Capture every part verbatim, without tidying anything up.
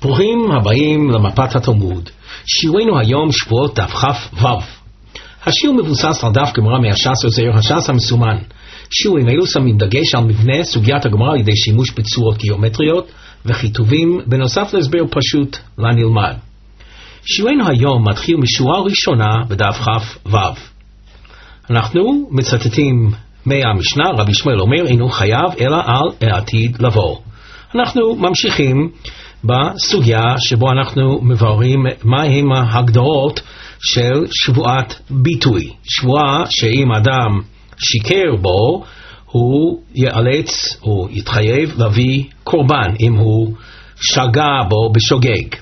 ברוכים הבאים למפת התלמוד. שיעורנו היום שבועות דף כ"ו. השיעור מבוסס על דף גמרא מהש"ס עוזר הש"ס המסומן. שיעורים אלו שמים דגש על מבנה סוגיית הגמרא על ידי שימוש בצורות גיאומטריות וכיתובים בנוסף להסבר פשוט לנלמד. שיעורנו היום מתחיל משורה ראשונה בדף כ"ו. אנחנו מצטטים מהמשנה, רבי ישמעאל אומר אינו חייב אלא על העתיד לבוא. אנחנו ממשיכים בסוגיה שבו אנחנו מבררים מהם ההגדרות של שבועת ביטוי. שבועה שאם אדם שיקר בו, הוא ייאלץ או יתחייב להביא קורבן אם הוא שגה בו בשוגג.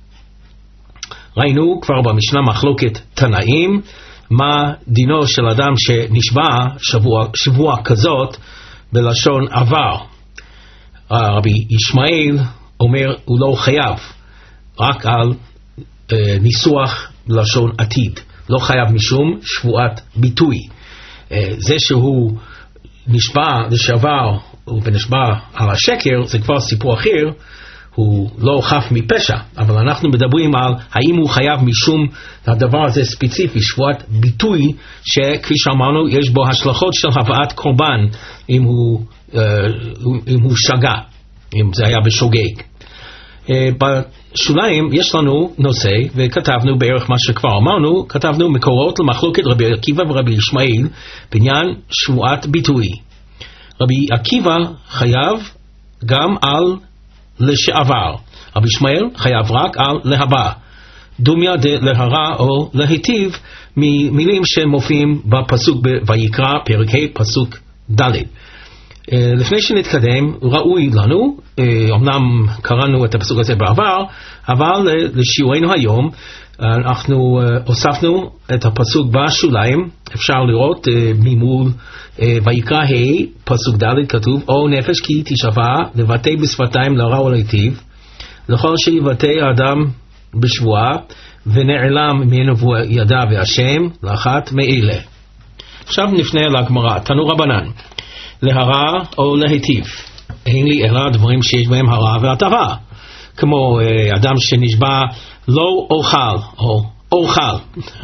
ראינו כבר במשנה מחלוקת תנאים מה דינו של אדם שנשבע שבוע, שבוע כזאת בלשון עבר. רבי ישמעאל אומר הוא לא חייב, רק על אה, ניסוח לשון עתיד, לא חייב משום שבועת ביטוי. אה, זה שהוא נשבע לשעבר ונשבע על השקר זה כבר סיפור אחר, הוא לא חף מפשע, אבל אנחנו מדברים על האם הוא חייב משום הדבר הזה ספציפי, שבועת ביטוי, שכפי שאמרנו יש בו השלכות של הבאת קורבן אם הוא, אה, אם הוא שגה, אם זה היה בשוגג. בשוליים יש לנו נושא, וכתבנו בערך מה שכבר אמרנו, כתבנו מקורות למחלוקת רבי עקיבא ורבי ישמעאל בעניין שבועת ביטוי. רבי עקיבא חייב גם על לשעבר, רבי ישמעאל חייב רק על להבא, דומיה דלהרע או להיטיב, ממילים שמופיעים בפסוק ויקרא פרק ה' פסוק ד'. לפני שנתקדם, ראוי לנו, אמנם קראנו את הפסוק הזה בעבר, אבל לשיעורנו היום אנחנו הוספנו את הפסוק בשוליים. אפשר לראות ממול ויקרא ה' פסוק ד' כתוב או נפש כי תשבע לבטא בשפתיים לרע ולהיטיב לכל שיבטא האדם בשבועה ונעלם ממנו ידע והשם לאחת מאלה. עכשיו נפנה לגמרא. תנו רבנן, להרע או להיטיב, אין לי אלא דברים שיש בהם הרע והטבה, כמו אה, אדם שנשבע לא אוכל או אוכל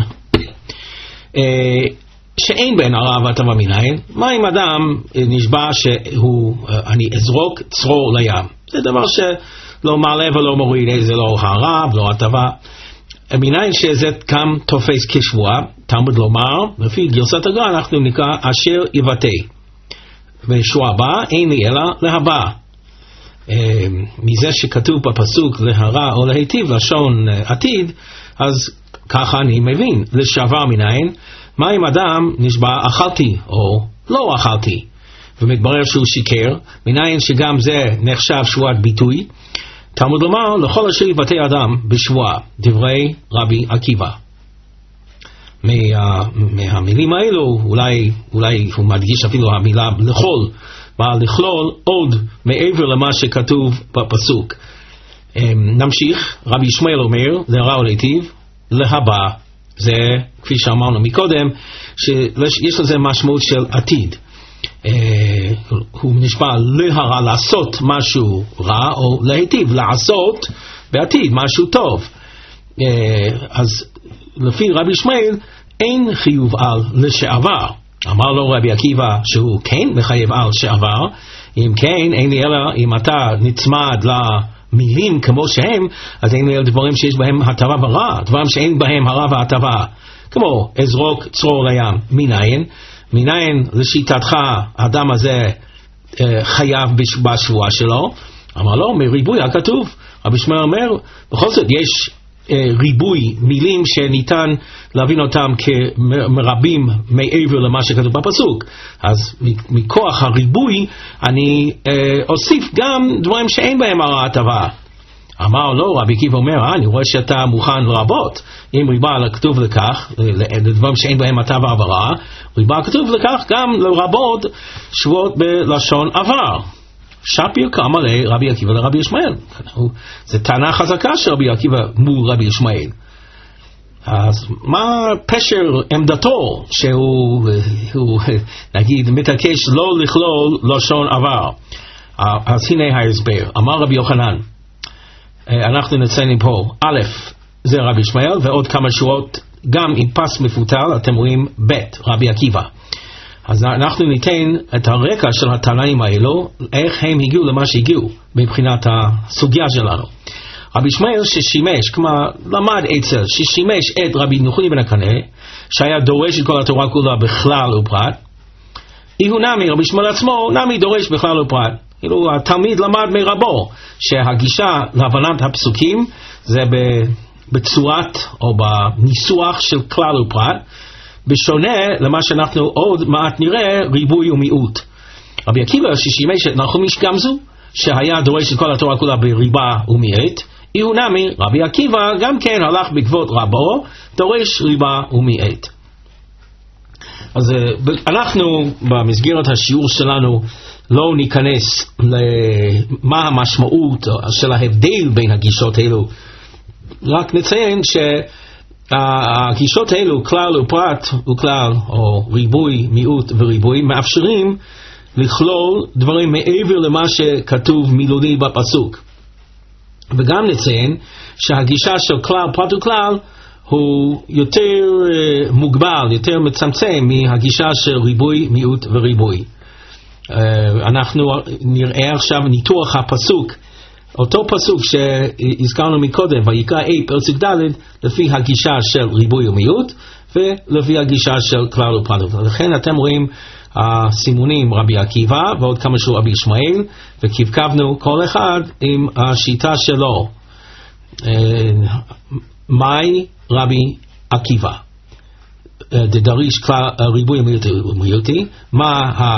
אה, שאין בין הרע והטבה מנין. מה אם אדם אה, נשבע שהוא אה, אני אזרוק צרור לים, זה דבר שלא מעלה ולא מוריד, זה לא הרע ולא הטבה, מנין שזה גם תופס כשבועה. תלמוד לומר לפי גרסת הגר"א אנחנו נקרא אשר יבטא, ושבוע הבא אין לי אלא להבא. מזה שכתוב בפסוק להרע או להיטיב לשון עתיד, אז ככה אני מבין לשעבר מנין. מה אם אדם נשבע אכלתי או לא אכלתי ומתברר שהוא שיקר, מנין שגם זה נחשב שבועת ביטוי. תלמוד לומר לכל אשר יבטא אדם בשבועה, דברי רבי עקיבא. מה, מהמילים האלו אולי, אולי הוא מדגיש אפילו המילה לכל, בא לכלול עוד מעבר למה שכתוב בפסוק. נמשיך. רבי ישמעאל אומר להרע ולהיטיב להבא, זה כפי שאמרנו מקודם שיש לזה משמעות של עתיד. הוא נשבע להרע לעשות משהו רע או להיטיב לעשות בעתיד משהו טוב. אז לפי רבי ישמעאל אין חיוב על לשעבר. אמר לו רבי עקיבא שהוא כן מחייב על שעבר. אם כן, אין לי אלא אם אתה נצמד למילים כמו שהם, אז אין לי אלא דברים שיש בהם הטבה ורע, דברים שאין בהם הרע והטבה, כמו אזרוק צרור לים. מנין? מנין לשיטתך האדם הזה אה, חייב בשבועה שלו? אמר לו מריבוי הכתוב. רבי ישמעאל אומר בכל זאת יש ריבוי מילים שניתן להבין אותם כמרבים מעבר למה שכתוב בפסוק, אז מכוח הריבוי אני אה, אוסיף גם דברים שאין בהם הרע הטבה. אמר לו רבי עקיבא אומר אה, אני רואה שאתה מוכן לרבות. אם ריבה כתוב לכך לדברים שאין בהם הטבה ורע, ריבה כתוב לכך גם לרבות שבועות בלשון עבר. שפיר קמה לרבי עקיבא לרבי ישמעאל. זה טענה חזקה של רבי עקיבא מול רבי ישמעאל. אז מה פשר עמדתו שהוא הוא, נגיד מתעקש לא לכלול לשון עבר? אז הנה ההסבר. אמר רבי יוחנן אנחנו נציין פה, א', זה רבי ישמעאל, ועוד כמה שורות, גם עם פס מפותל, אתם רואים ב', רבי עקיבא. אז אנחנו ניתן את הרקע של התנאים האלו, איך הם הגיעו למה שהגיעו, מבחינת הסוגיה שלנו. רבי ישמעאל ששימש, כלומר למד אצל, ששימש את רבי נחוני בן הקנה, שהיה דורש את כל התורה כולה בכלל ופרט, איהו נמי, רבי ישמעאל עצמו, נמי דורש בכלל ופרט. כאילו התלמיד למד מרבו, שהגישה להבנת הפסוקים, זה בצורת או בניסוח של כלל ופרט, בשונה למה שאנחנו עוד מעט נראה, ריבוי ומיעוט. רבי עקיבא ששימש את נחומיש גם זו, שהיה דורש את כל התורה כולה בריבה ומיעט, איהו נמי, רבי עקיבא גם כן הלך בעקבות רבו, דורש ריבה ומיעט. אז אנחנו במסגרת השיעור שלנו לא ניכנס למה המשמעות של ההבדל בין הגישות האלו, רק נציין שהגישות האלו, כלל ופרט וכלל, או ריבוי, מיעוט וריבוי, מאפשרים לכלול דברים מעבר למה שכתוב מילולי בפסוק. וגם נציין שהגישה של כלל, פרט וכלל הוא יותר uh, מוגבל, יותר מצמצם מהגישה של ריבוי, מיעוט וריבוי. Uh, אנחנו נראה עכשיו ניתוח הפסוק, אותו פסוק שהזכרנו מקודם, ויקרא אי פרק ד', לפי הגישה של ריבוי ומיעוט, ולפי הגישה של כלל ופרט. לכן אתם רואים הסימונים רבי עקיבא, ועוד כמה שהוא רבי ישמעאל, וכבקבנו כל אחד עם השיטה שלו. Uh, מהי רבי עקיבא? דדריש כלל ריבוי ומיעוטי, מה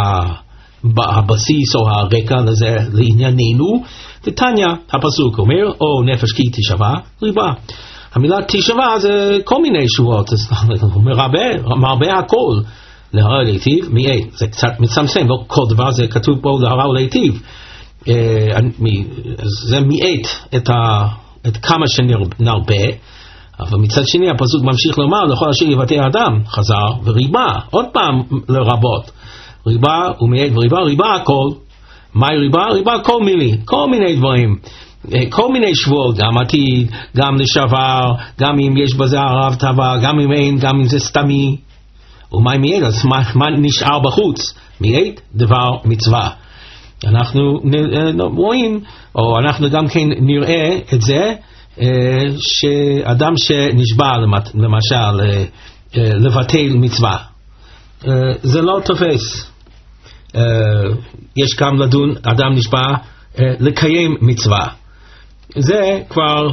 הבסיס או הרקע לזה לענייננו? תניא, הפסוק אומר, או נפש כי תשבע ריבה. המילה תשבע זה כל מיני שורות, מרבה, מרבה הכל, להרע ולהיטיב, מיעט. זה קצת מצמצם, לא כל דבר זה כתוב פה להרע ולהיטיב. זה מיעט את, ה, את כמה שנרבה, אבל מצד שני הפסוק ממשיך לומר, לכל אשר יבטא האדם, חזר וריבה, עוד פעם לרבות. ריבה ומיעט וריבה, ריבה הכל. מהי ריבה? ריבה כל מיני, כל מיני דברים. כל מיני שבועות, גם עתיד, גם לשעבר, גם אם יש בזה הרב טבע, גם אם אין, גם אם זה סתמי. ומהי מיעט? אז מה, מה נשאר בחוץ? מיעט דבר מצווה. אנחנו רואים, או אנחנו גם כן נראה את זה, שאדם שנשבע למשל לבטל מצווה, זה לא תופס. יש גם לדון, אדם נשבע לקיים מצווה, זה כבר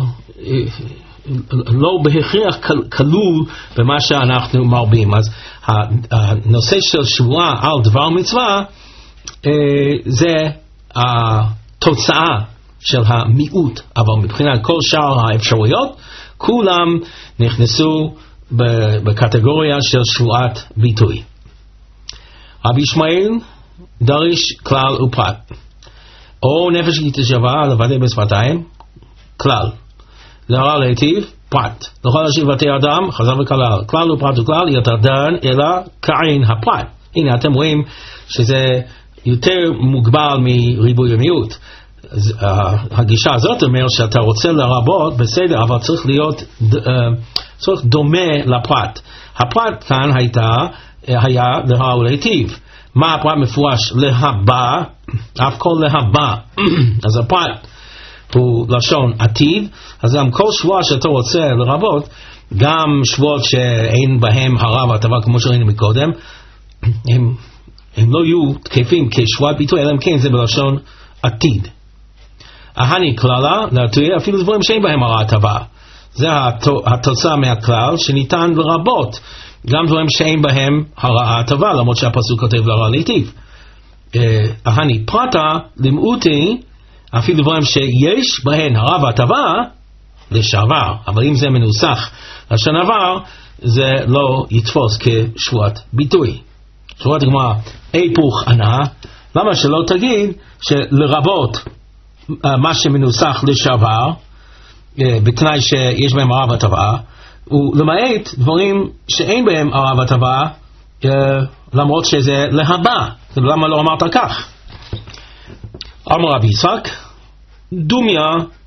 לא בהכרח כלול במה שאנחנו מרבים. אז הנושא של שבועה על דבר מצווה זה התוצאה של המיעוט, אבל מבחינת כל שאר האפשרויות כולם נכנסו בקטגוריה של שבועת ביטוי. רבי ישמעאל דריש כלל ופרט, או נפש כי תשבע לבטא בשפתיים, כלל, להרע להיטיב, פרט, לכל אשר יבטא אדם, חזר וכלל, כלל ופרט וכלל יותר דן אלא כעין הפרט. הנה אתם רואים שזה יותר מוגבל מריבוי ומיעוט. הגישה הזאת אומר שאתה רוצה לרבות בסדר, אבל צריך להיות צריך דומה לפרט. הפרט כאן הייתה היה להרע ולהיטיב. מה הפרט מפורש? להבא, אף כל להבא. אז הפרט הוא לשון עתיד, אז גם כל שבוע שאתה רוצה לרבות, גם שבועות שאין בהם הרע והטבה כמו שראינו מקודם, הם, הם לא יהיו תקפים כשבועת ביטוי, אלא אם כן זה בלשון עתיד. ההני כללה להתויה אפילו דברים שאין בהם הרע הטבה. זה התוצאה מהכלל שניתן לרבות גם דברים שאין בהם הרע הטבה, למרות שהפסוק כותב להרע להיטיב. ההני פרטה למעוטי אפילו דברים שיש בהם הרע והטבה לשעבר, אבל אם זה מנוסח לשון עבר זה לא יתפוס כשבועת ביטוי. שבועת הגמרא היפוך ענה, למה שלא תגיד שלרבות מה שמנוסח לשעבר בתנאי שיש בהם הרע והטבה, ולמעט דברים שאין בהם הרע והטבה, למרות שזה להבא. למה לא אמרת כך? אמר רבי יצחק, דומיה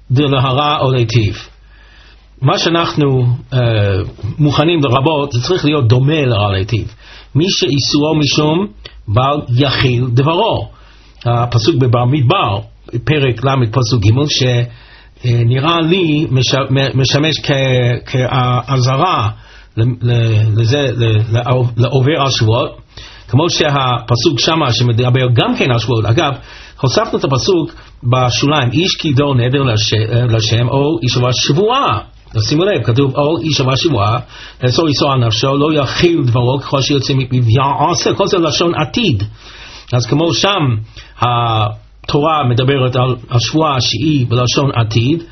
דלהרע או להיטיב. מה שאנחנו uh, מוכנים לרבות, זה צריך להיות דומה לרע להיטיב. מי שאיסורו משום בל יחיל דברו. הפסוק בבר מדבר, פרק למד פסוק ג' שנראה לי משמש כעזרה לזה, לעובר על שבועות, כמו שהפסוק שמה שמדבר גם כן על שבועות. אגב, הוספנו את הפסוק בשוליים, איש קידו נדר לשם או ישבע שבועה. שימו לב, כתוב או ישבע שבועה, לאסור איסור על נפשו, לא יחיל דברו ככל שיוצא מפיו יעשה, כל זה לשון עתיד. אז כמו שם התורה מדברת על השבועה שהיא בלשון עתיד,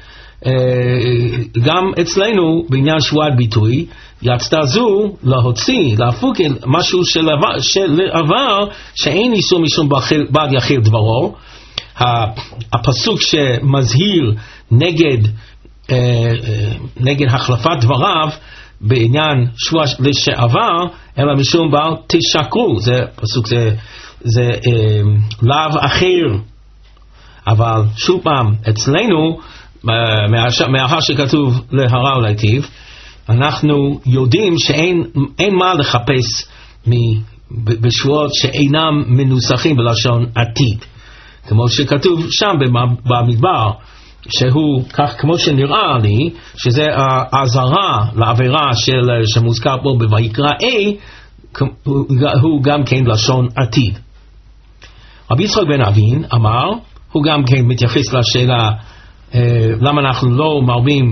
גם אצלנו בעניין שבועת ביטוי, יצתה זו להוציא, להפוק משהו של עבר שאין איסור משום בעד יחיל דברו. הפסוק שמזהיר נגד נגד החלפת דבריו בעניין שבוע לשעבר, אלא משום בל תשקרו, זה פסוק, זה, זה אה, לאו אחר. אבל שוב פעם, אצלנו מאחר שכתוב להרע או להיטיב, אנחנו יודעים שאין אין מה לחפש בשבועות שאינם מנוסחים בלשון עתיד, כמו שכתוב שם במדבר, שהוא כך כמו שנראה לי, שזה האזהרה לעבירה של שמוזכר פה בויקרא A, הוא גם כן לשון עתיד. רבי יצחק בן אבין אמר, הוא גם כן מתייחס לשאלה למה אנחנו לא מרבים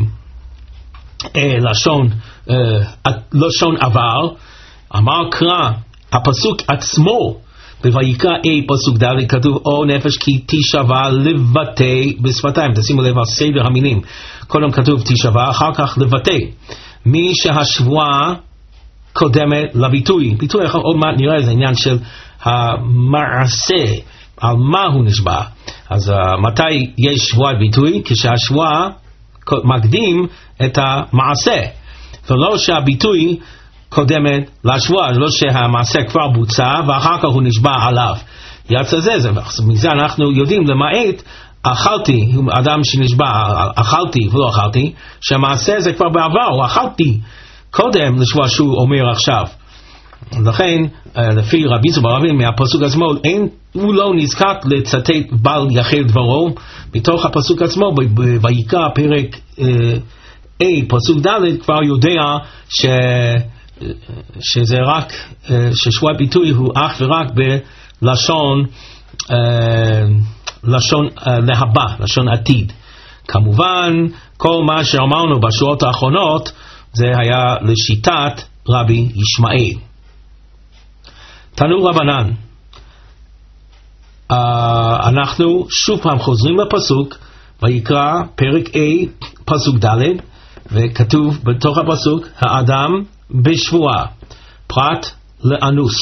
לשון לשון עבר. אמר קרא, הפסוק עצמו בויקרא A פסוק ד' כתוב או נפש כי תשבע לבטא בשפתיים. תשימו לב על סדר המילים, קודם כתוב תשבע, אחר כך לבטא. מי שהשבועה קודמת לביטוי, ביטוי עוד מעט נראה איזה עניין של המעשה, על מה הוא נשבע. אז uh, מתי יש שבועת ביטוי? כשהשבועה מקדים את המעשה, ולא שהביטוי קודמת לשבועה, לא שהמעשה כבר בוצע ואחר כך הוא נשבע עליו. יצא זה, זה מזה אנחנו יודעים למעט אכלתי, אדם שנשבע אכלתי ולא אכלתי, שהמעשה זה כבר בעבר, הוא אכלתי קודם לשבוע שהוא אומר עכשיו. לכן לפי רבי יצחק בן אבין מהפסוק עצמו, אין, הוא לא נזקק לצטט בל יחיל דברו מתוך הפסוק עצמו. ויקרא פרק A פסוק ד' כבר יודע ש שזה רק, ששבועת ביטוי הוא אך ורק בלשון לשון להבא, לשון עתיד. כמובן כל מה שאמרנו בשורות האחרונות זה היה לשיטת רבי ישמעאל. תנו רבנן, אנחנו שוב פעם חוזרים לפסוק ויקרא פרק A פסוק ד', וכתוב בתוך הפסוק האדם בשבועה פרט לאנוס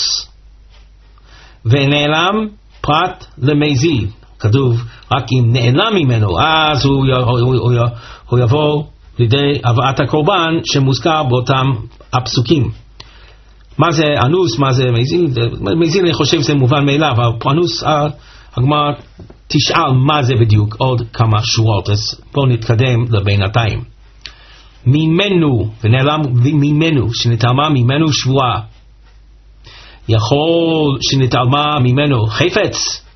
ונעלם פרט למזיד. כתוב רק אם נעלם ממנו אז הוא, הוא, הוא, הוא יבוא לידי הבאת הקורבן שמוזכר באותם הפסוקים. מה זה אנוס, מה זה מזיד? מזיד אני חושב זה מובן מאליו, אבל אנוס הגמרא תשאל מה זה בדיוק עוד כמה שורות, אז בואו נתקדם לבינתיים. ממנו, ונעלם ממנו, שנתעלמה ממנו שבועה, יכול שנתעלמה ממנו חפץ.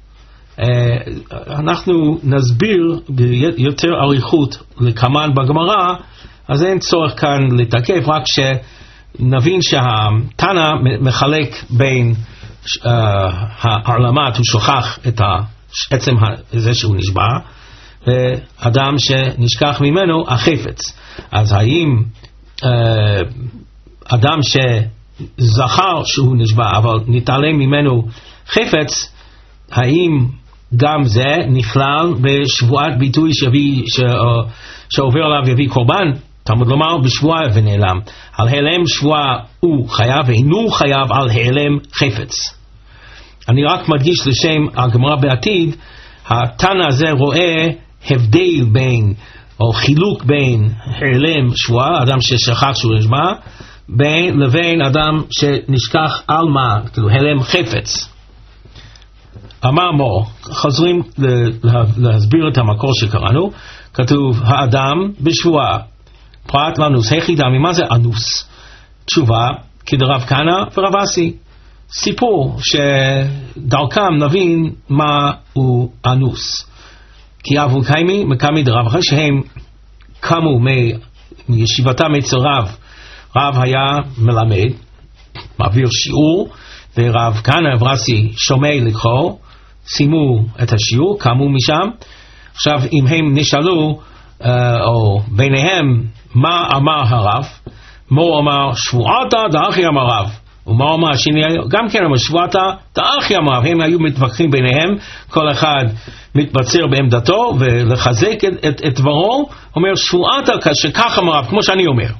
אנחנו נסביר ביותר אריכות לכמן בגמרא, אז אין צורך כאן לתקף, רק שנבין שהתנא מחלק בין העלמת, הוא שוכח את עצם זה שהוא נשבע, ואדם שנשכח ממנו החפץ. אז האם אה, אדם שזכר שהוא נשבע אבל נתעלם ממנו חפץ, האם גם זה נכלל בשבועת ביטוי שביא, ש, uh, שעובר עליו יביא קורבן? תלמוד לומר בשבועה ונעלם. על העלם שבועה הוא חייב ואינו חייב על העלם חפץ. אני רק מדגיש לשם הגמרא בעתיד, התנא הזה רואה הבדל בין או חילוק בין העלם שבועה, אדם ששכח שהוא נשבע, בין לבין אדם שנשכח על מה, כאילו העלם חפץ. אמר מור, חוזרים להסביר את המקור שקראנו, כתוב האדם בשבועה, פרט לאנוס, היחידה, ממה זה אנוס? תשובה, כדרב כהנא ורב אסי, סיפור שדרכם נבין מה הוא אנוס. כי אבו קיימי מקמי דרב, אחרי שהם קמו מישיבתם אצל רב, רב היה מלמד, מעביר שיעור, ורב כהנא ורב אסי שומע לקרוא, סיימו את השיעור, קמו משם. עכשיו אם הם נשאלו או ביניהם מה אמר הרב, מור אמר שבועתה דאחי אמר רב, ומה אמר השני גם כן אמר שבועתה דאחי אמר רב. הם היו מתווכחים ביניהם, כל אחד מתבצר בעמדתו ולחזק את, את, את דברו, אומר שבועתה שכך אמר רב, כמו שאני אומר.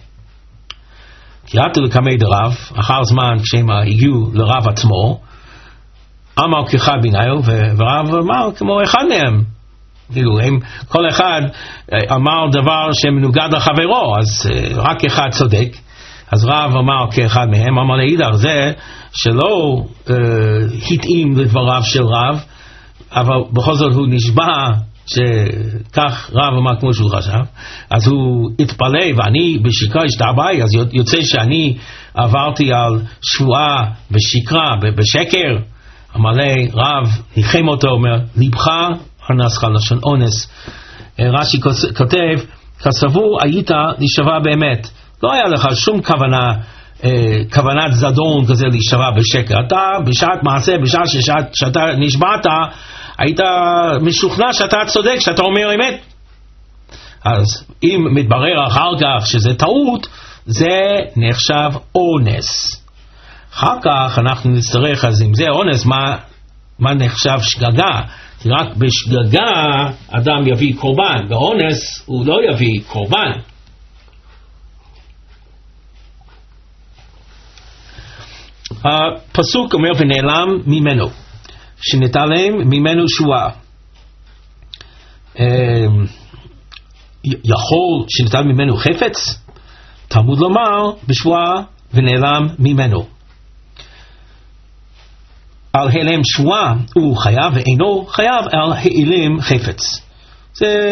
קראתי לקמי דרב, אחר זמן כשהם הגיעו לרב עצמו, אמר כאחד ביניהו, ורב אמר כמו אחד מהם. כאילו, הם, כל אחד אמר דבר שמנוגד לחברו, אז רק אחד צודק. אז רב אמר כאחד מהם, אמר להידר, זה שלא אה, התאים לדבריו של רב, אבל בכל זאת הוא נשבע שכך רב אמר כמו שהוא חשב, אז הוא התפלא, ואני בשקרה השתעבאי, אז יוצא שאני עברתי על שבועה בשקרה, בשקר. אמר לי, רב ניחם אותו, אומר, ליבך אנס לשון אונס. רש"י כותב, כסבור היית להישבע באמת, לא היה לך שום כוונה, אה, כוונת זדון כזה להישבע בשקר. אתה בשעת מעשה, בשעה ששעת, שאתה נשבעת, היית משוכנע שאתה צודק, שאתה אומר אמת. אז אם מתברר אחר כך שזה טעות, זה נחשב אונס. אחר כך אנחנו נצטרך, אז אם זה אונס, מה, מה נחשב שגגה? כי רק בשגגה אדם יביא קורבן, באונס הוא לא יביא קורבן. הפסוק אומר ונעלם ממנו, שנתעלם ממנו שועה. יכול שנתעלם ממנו חפץ? תלמוד לומר בשבועה ונעלם ממנו. על העלם שבועה הוא חייב ואינו חייב על העלם חפץ. זה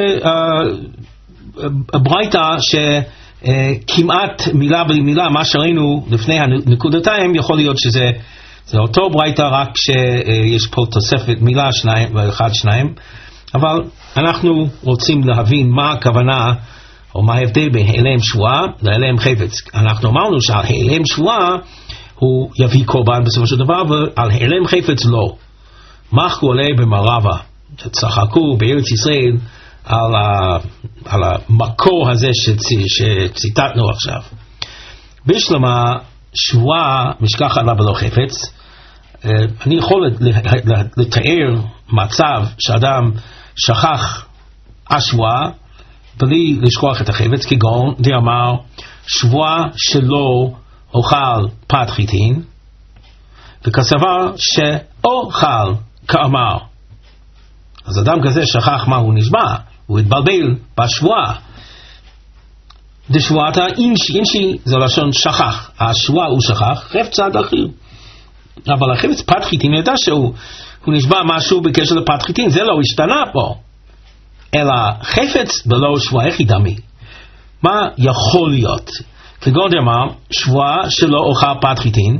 הברייתא שכמעט מילה בלי מילה מה שראינו לפני הנקודתיים, יכול להיות שזה זה אותו ברייתא, רק שיש פה תוספת מילה שניים ואחד שניים, אבל אנחנו רוצים להבין מה הכוונה או מה ההבדל בין העלם שבועה להעלם חפץ. אנחנו אמרנו שעל העלם שבועה הוא יביא קורבן בסופו של דבר, ועל העלם חפץ לא. מחקו עלי במערבה, צחקו בארץ ישראל על, ה, על המקור הזה שציטטנו עכשיו. בשלמה שבועה משכח עליו ולא חפץ. אני יכול לתאר מצב שאדם שכח השבועה בלי לשכוח את החפץ, כגון דאמר שבועה שלא אוכל פת חיטין, וכסבר שאוכל כאמר. אז אדם כזה שכח מה הוא נשבע, הוא התבלבל בשבועה. דשבועתה אינשי, אינשי זה לשון שכח, השבועה הוא שכח, חפצה דחיר. אבל החפץ פת חיטין ידע שהוא נשבע משהו בקשר לפת חיטין, זה לא השתנה פה. אלא חפץ ולא שבועה, איך ידמי? מה יכול להיות? כגון דאמר שבועה שלא אוכל פת חיטין,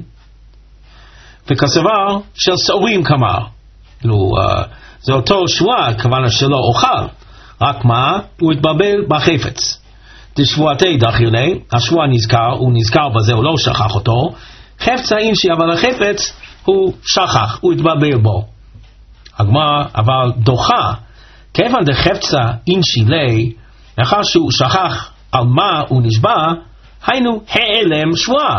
וכסבר של שעורים כמר. זה אותו שבועה, כוונה שלא אוכל, רק מה? הוא התבלבל בחפץ. דשבועתי דחיר לי, השבוע נזכר, הוא נזכר בזה, הוא לא שכח אותו. חפצה אינשי, אבל החפץ הוא שכח, הוא התבלבל בו. הגמרא אבל דוחה, כיוון דחפצה אינשי לי, לאחר שהוא שכח על מה הוא נשבע, היינו העלם שבועה.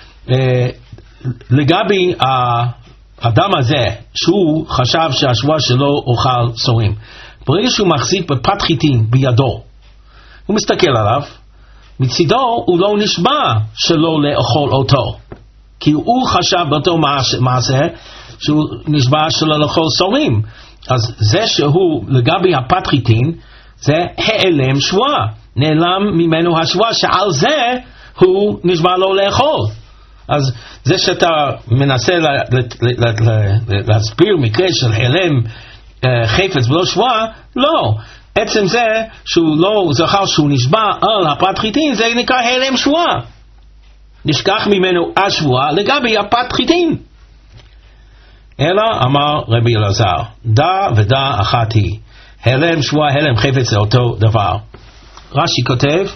לגבי האדם הזה, שהוא חשב שהשבועה שלו אוכל שעורים, ברגע שהוא מחזיק בפת חיטין בידו, הוא מסתכל עליו, מצידו הוא לא נשבע שלא לאכול אותו, כי הוא חשב באותו מעשה שהוא נשבע שלא לאכול שעורים. אז זה שהוא לגבי הפת חיטין, זה העלם שבועה, נעלם ממנו השבועה, שעל זה הוא נשבע לא לאכול. אז זה שאתה מנסה להסביר מקרה של הלם חפץ ולא שבועה, לא. עצם זה שהוא לא זכר שהוא נשבע על הפת חיטין, זה נקרא הלם שבועה. נשכח ממנו השבועה לגבי הפת חיטין. אלא אמר רבי אלעזר, דע ודע אחת היא. הלם שבועה, הלם חפץ זה אותו דבר. רש"י כותב,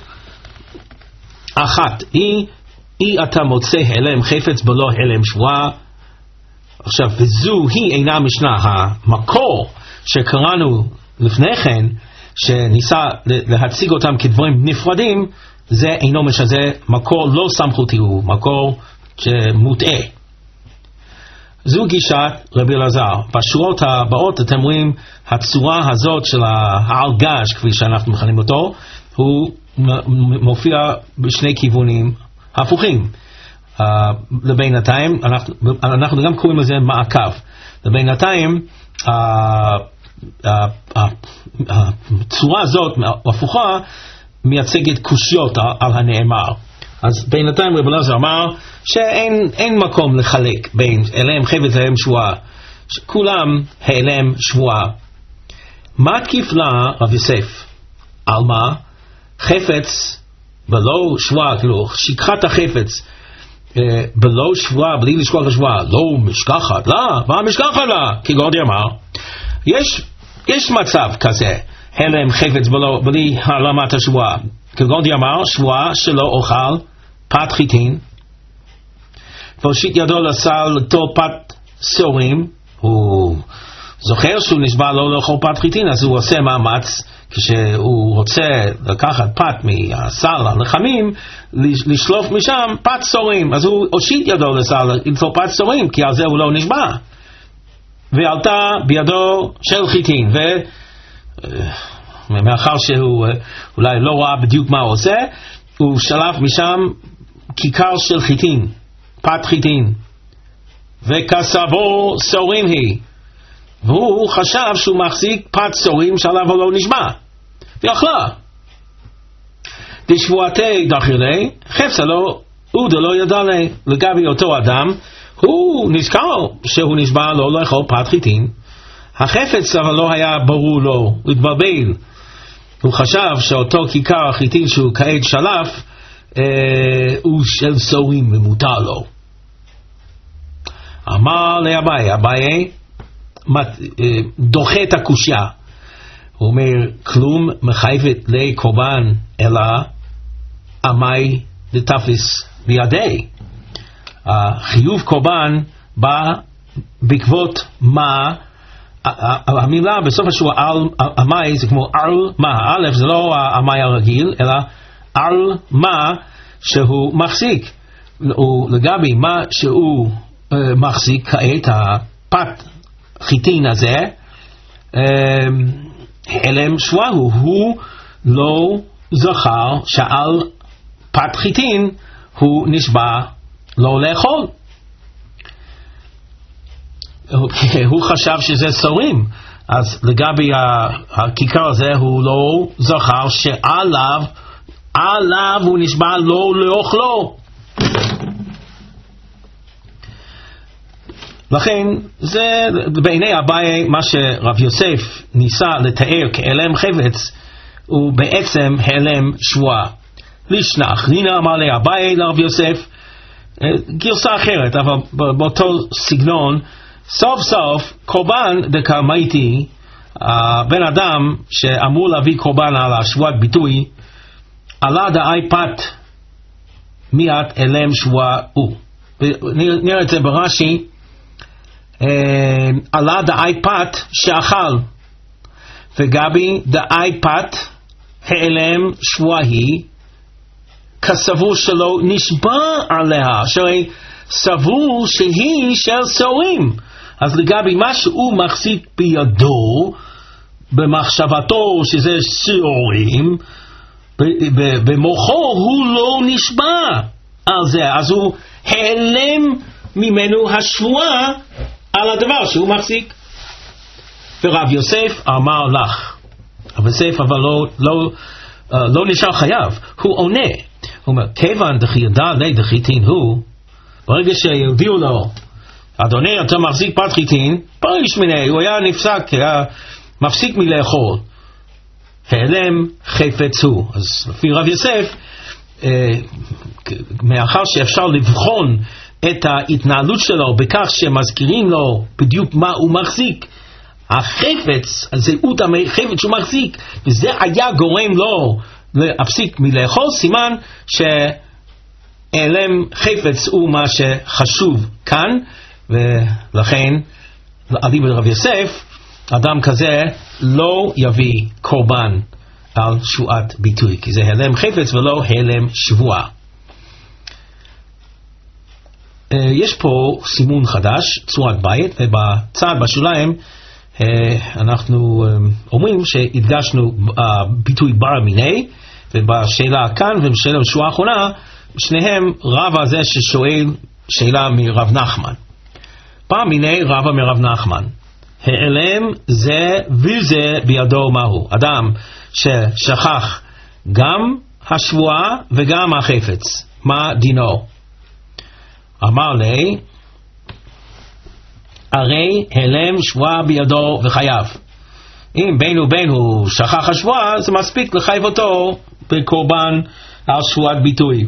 אחת היא, היא אתה מוצא הלם חפץ בלא הלם שבועה. עכשיו, וזו היא אינה משנה. המקור שקראנו לפני כן, שניסה להציג אותם כדברים נפרדים, זה אינו משנה, זה מקור לא סמכותי, הוא מקור שמוטעה. זו גישת רבי אלעזר. בשורות הבאות אתם רואים הצורה הזאת של העלגש, כפי שאנחנו מכנים אותו, הוא מופיע בשני כיוונים הפוכים. Uh, לבינתיים, אנחנו, אנחנו גם קוראים לזה מעקב. לבינתיים, uh, uh, uh, uh, הצורה הזאת הפוכה מייצגת קושיות על, על הנאמר. אז בינתיים רבי אלעזר אמר שאין אין מקום לחלק בין הלם חפץ והלם שבועה, כולם הלם שבועה. מה תקיף לה רב יוסף? על מה? חפץ ולא שבועה, כאילו שכחת החפץ אה, בלא שבועה, בלי לשכוח השבועה, לא משכחת לה, מה משכחת לה? כי גורדי אמר יש, יש מצב כזה, הלם חפץ בלא, בלי הרלמת השבועה. כי גורדי אמר שבועה שלא אוכל פת חיטין, והושיט ידו לסל לטול פת שעורים, הוא זוכר שהוא נשבע לא לאכול פת חיטין, אז הוא עושה מאמץ כשהוא רוצה לקחת פת מהסל הלחמים, לשלוף משם פת שעורים, אז הוא הושיט ידו לסל לטול פת שעורים, כי על זה הוא לא נשבע, ועלתה בידו של חיטין, ומאחר שהוא אולי לא ראה בדיוק מה הוא עושה, הוא שלף משם כיכר של חיטין, פת חיטין, וכסבו שעורים היא, והוא חשב שהוא מחזיק פת שעורים שעליו הוא לא נשבע, ואכלה. דשבועתי דחילי, חפצה לו, הוא דלא ידע לי. לגבי אותו אדם, הוא נזכר שהוא נשבע לו לאכול פת חיטין, החפץ אבל לא היה ברור לו, הוא התבלבל. הוא חשב שאותו כיכר חיטין שהוא כעת שלף, אה, הוא של שעורים ומותר לו. אמר לאביי, אביי דוחה את הקושיה. הוא אומר, כלום מחייבת לקורבן אלא עמי דתפס בידי. החיוב קורבן בא בעקבות מה, המילה בסוף השורה על עמי זה כמו על מה, א' זה לא עמי הרגיל אלא על מה שהוא מחזיק. לגבי מה שהוא מחזיק כעת, הפת חיטין הזה, הלם שבועה הוא, הוא לא זכר שעל פת חיטין הוא נשבע לא לאכול. הוא חשב שזה שעורים, אז לגבי הכיכר הזה הוא לא זכר שעליו עליו הוא נשבע לא לאכלו. לכן זה בעיני אביי מה שרב יוסף ניסה לתאר כהלם חפץ הוא בעצם הלם שבועה. לשנח הנה אמר לי אביי לרב יוסף גרסה אחרת אבל באותו סגנון, סוף סוף קורבן דקמייתי, בן אדם שאמור להביא קורבן על השבועת ביטוי, עלה דאי פת מיית הלם שבועה הוא. נראה את זה ברש"י, עלה דאי פת שאכל, וגבי דאי פת העלם שבועה היא, כסבור שלו נשבע עליה, שהרי סבור שהיא של שעורים. אז לגבי מה שהוא מחזיק בידו, במחשבתו שזה שעורים, במוחו הוא לא נשבע על זה, אז הוא העלם ממנו השבועה על הדבר שהוא מחזיק. ורב יוסף אמר לך, רב יוסף אבל לא, לא, לא נשאר חייב, הוא עונה, הוא אומר, כיוון דחי ידע לי דחיתין הוא, ברגע שהודיעו לו, אדוני, אתה מחזיק פת חיטין, פריש מיני, הוא היה נפסק, היה מפסיק מלאכול. העלם חפץ הוא. אז לפי רב יוסף, אה, מאחר שאפשר לבחון את ההתנהלות שלו בכך שמזכירים לו בדיוק מה הוא מחזיק, החפץ, הזהות החפץ שהוא מחזיק, וזה היה גורם לו להפסיק מלאכול, סימן שהעלם חפץ הוא מה שחשוב כאן, ולכן אליבא דרב יוסף, אדם כזה לא יביא קורבן על שבועת ביטוי, כי זה העלם חפץ ולא העלם שבועה. יש פה סימון חדש, צורת בית, ובצד בשוליים אנחנו אומרים שהדגשנו ביטוי בר מיני, ובשאלה כאן ובשאלה בשבועה האחרונה, שניהם רב הזה ששואל שאלה מרב נחמן. בר מיני רבה מרב נחמן. העלם זה וזה בידו מהו. אדם ששכח גם השבועה וגם החפץ. מה דינו? אמר לי, הרי העלם שבועה בידו וחייב. אם בין ובין הוא שכח השבועה, זה מספיק לחייב אותו בקורבן על שבועת ביטוי.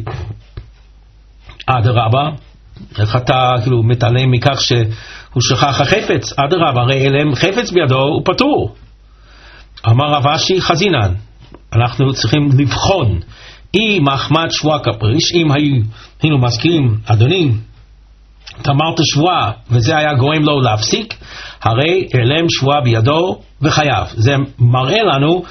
אדרבה, איך אתה כאילו מתעלם מכך שהוא שכח החפץ? אדרבה, הרי העלם חפץ בידו הוא פטור. אמר רב אשי חזינן, אנחנו צריכים לבחון אם מחמת שבועה כפריש, אם היינו מזכירים, אדוני, אתה אמרת שבועה וזה היה גורם לו להפסיק, הרי העלם שבועה בידו וחייב. זה מראה לנו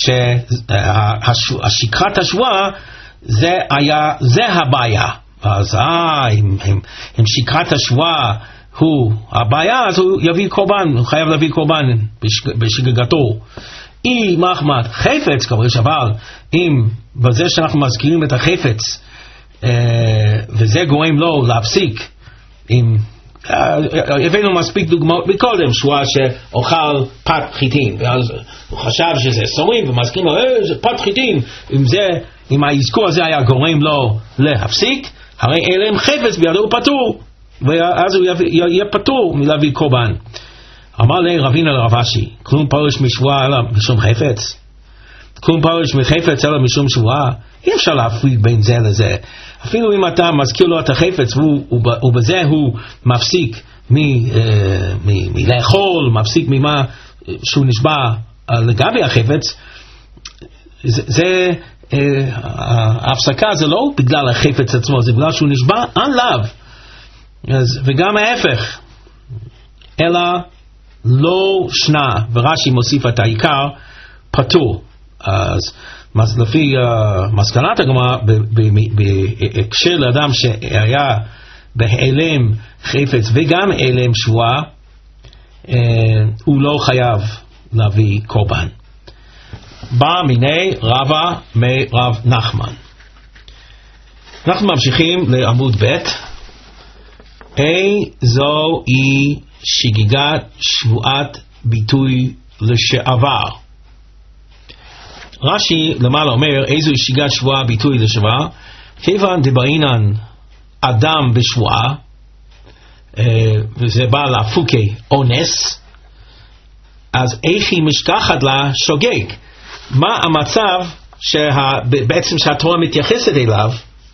שהשקרת השבועה זה היה, זה הבעיה. אז אה, אם, אם, אם שקרת השבועה הוא הבעיה, אז הוא יביא קורבן, הוא חייב להביא קורבן בשגגתו. אם מחמת חפץ כפריש, אבל אם בזה שאנחנו מזכירים את החפץ אה, וזה גורם לו להפסיק, אם הבאנו מספיק דוגמאות מקודם, שבועה שאוכל פת חיטין, ואז הוא חשב שזה סורים ומזכירים לו, אה, זה פת חיטין, אם זה, אם האזכור הזה היה גורם לו להפסיק, הרי העלם חפץ בידו הוא פטור, ואז הוא יהיה פטור מלהביא קורבן. אמר לי רבינה לרב אשי, כלום פרש משבועה אלא משום חפץ? כלום פרש מחפץ אלא משום שבועה? אי אפשר להפריד בין זה לזה. אפילו אם אתה מזכיר לו את החפץ ובזה הוא מפסיק מלאכול, מפסיק ממה שהוא נשבע לגבי החפץ, זה ההפסקה זה לא בגלל החפץ עצמו, זה בגלל שהוא נשבע עליו. וגם ההפך, אלא לא שנה, ורש"י מוסיף את העיקר, פטור. אז לפי מסקנת הגמרא, בהקשר לאדם שהיה בהעלם חפץ וגם העלם שבועה, הוא לא חייב להביא קורבן. בא מיני רבה מרב נחמן. אנחנו ממשיכים לעמוד ב'. איזו היא שגיגת שבועת ביטוי לשעבר. רש"י למעלה אומר, איזו היא שגיגת שבועה ביטוי לשעבר, כיוון דבעינן אדם בשבועה, וזה בא להפוקי אונס, אז איך היא משכחת לה שוגג? מה המצב שבעצם שהתורה מתייחסת אליו?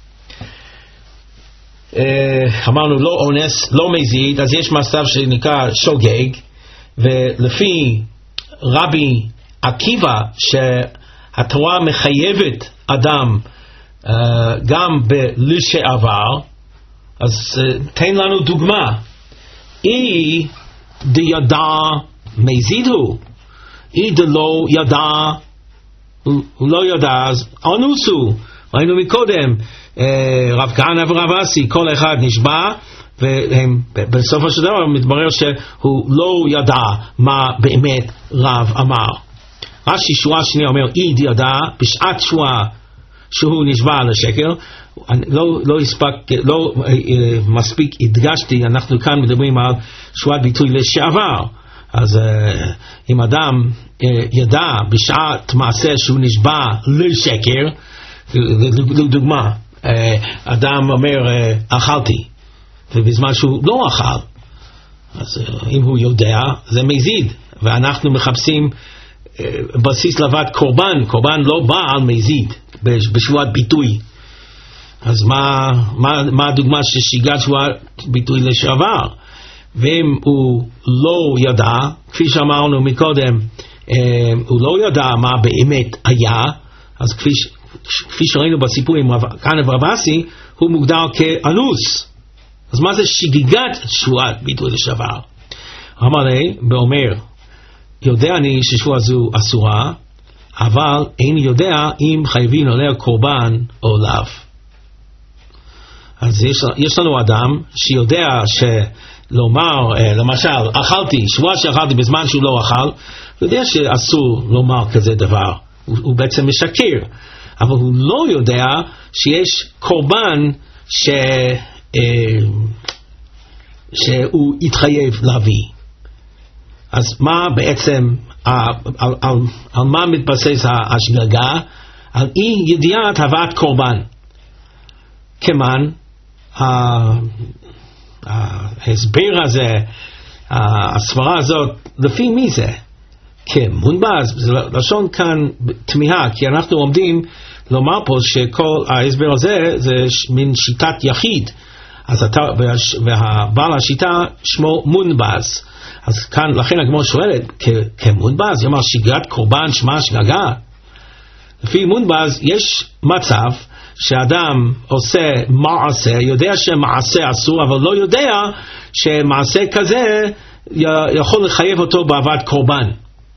אמרנו לא אונס, לא מזיד, אז יש מצב שנקרא שוגג, ולפי רבי עקיבא שהתורה מחייבת אדם גם בלשעבר, אז תן לנו דוגמה. אי דידע מזיד הוא, אי דלא ידע, הוא לא ידע, אז אנוסו. ראינו מקודם, רב כהנא ורב אסי, כל אחד נשבע, ובסופו של דבר מתברר שהוא לא ידע מה באמת רב אמר. רש"י שורה שנייה אומר, אי ידע בשעת שורה שהוא נשבע על השקר. לא, לא, הספק, לא מספיק הדגשתי, אנחנו כאן מדברים על שבועת ביטוי לשעבר. אז אם אדם ידע בשעת מעשה שהוא נשבע לשקר, לדוגמה, אדם אומר אכלתי, ובזמן שהוא לא אכל. אז אם הוא יודע, זה מזיד, ואנחנו מחפשים בסיס לבד קורבן, קורבן לא בא על מזיד, בשבועת ביטוי. אז מה, מה, מה הדוגמה ששיגת שבועת ביטוי לשעבר? ואם הוא לא ידע, כפי שאמרנו מקודם, הוא לא ידע מה באמת היה, אז כפי, כפי שראינו בסיפור עם כהנא ורב-אסי, הוא מוגדר כאנוס. אז מה זה שגיגת שבועת ביטוי לשעבר? אמר לי, באומר, יודע אני ששבועה זו אסורה, אבל אין יודע אם חייבים עליה קורבן או לאו. אז יש, יש לנו אדם שיודע שלומר, למשל, אכלתי, שבועה שאכלתי בזמן שהוא לא אכל, הוא יודע שאסור לומר כזה דבר, הוא, הוא בעצם משקר, אבל הוא לא יודע שיש קורבן ש, שהוא התחייב להביא. אז מה בעצם, על, על, על, על מה מתבסס השגגה? על אי ידיעת הבאת קורבן. כמן, ההסבר הזה, הסברה הזאת, לפי מי זה? כמונבז, זה לשון כאן תמיהה, כי אנחנו עומדים לומר פה שכל ההסבר הזה זה מין שיטת יחיד, אז אתה, והבעל השיטה שמו מונבז. אז כאן, לכן הגמרא שואלת, כמונבז, יאמר שגגת קורבן שמה שגגה. לפי מונבז יש מצב שאדם עושה מעשה, יודע שמעשה אסור, אבל לא יודע שמעשה כזה יכול לחייב אותו בהבאת קורבן.